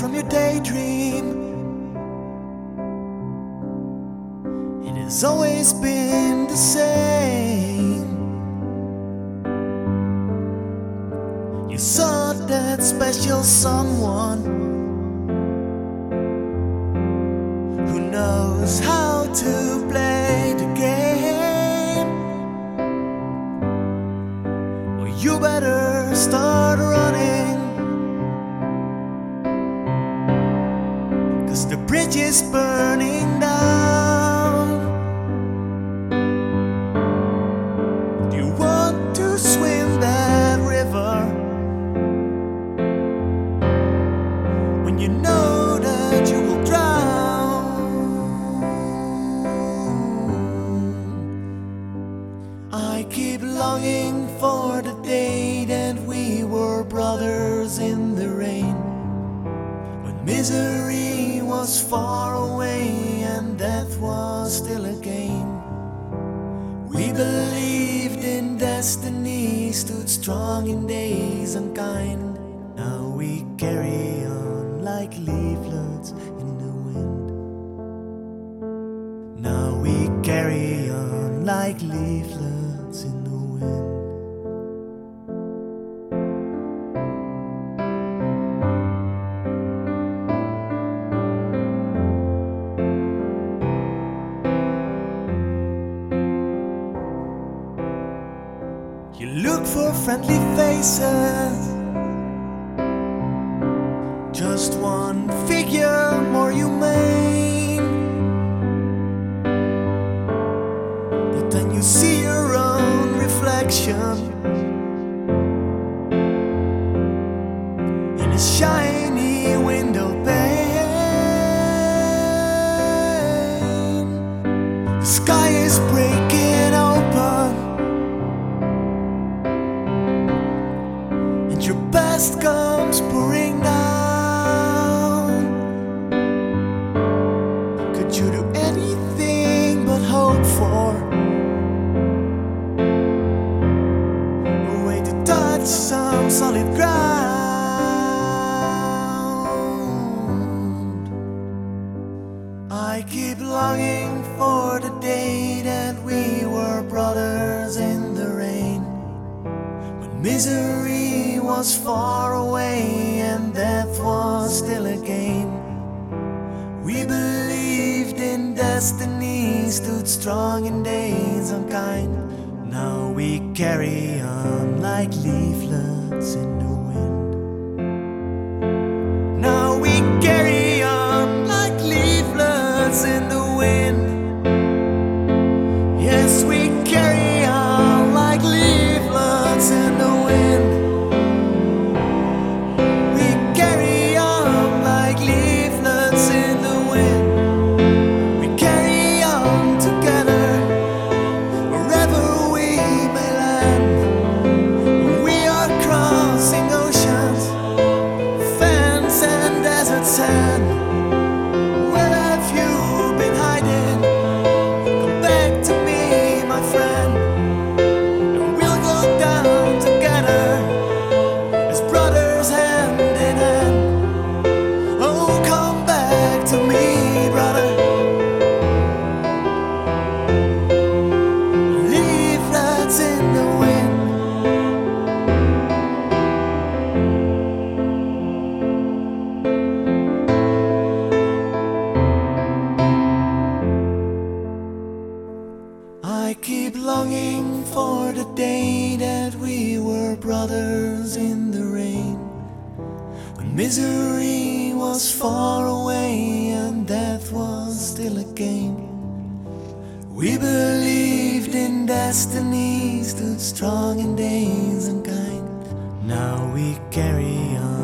from your daydream. It has always been the same. You saw that special someone who knows how to play the game. Well, you better start running, 'cause the bridge is burning down. Do you want to swim that river when you know that you will drown? I keep longing for the day that we were brothers in the rain, when misery was far away and death was still a game. We believed in destiny, stood strong in days unkind. Now we carry on like leaflets in the wind. Now we carry on like leaflets in the wind. You look for friendly faces, just one figure more humane. But then you see your own reflection in a shiny window pane. The sky is breaking open, your past comes pouring down. Could you do anything but hope for a way to touch some solid ground? I keep longing for the day that we were brothers in the rain, when misery was far away and death was still a game. We believed in destiny, stood strong in days unkind. Now we carry on like leaflets in the wind. Now we carry on like leaflets in the wind. Yes, we carry on like leaflets in the wind. Where have you been hiding? Come back to me, my friend, and we'll go down together as brothers hand in hand. Oh, come back to me, brother. Leaflets in the wind. I keep longing for the day that we were brothers in the rain, when misery was far away and death was still a game. We believed in destiny, stood strong in days unkind. Now we carry on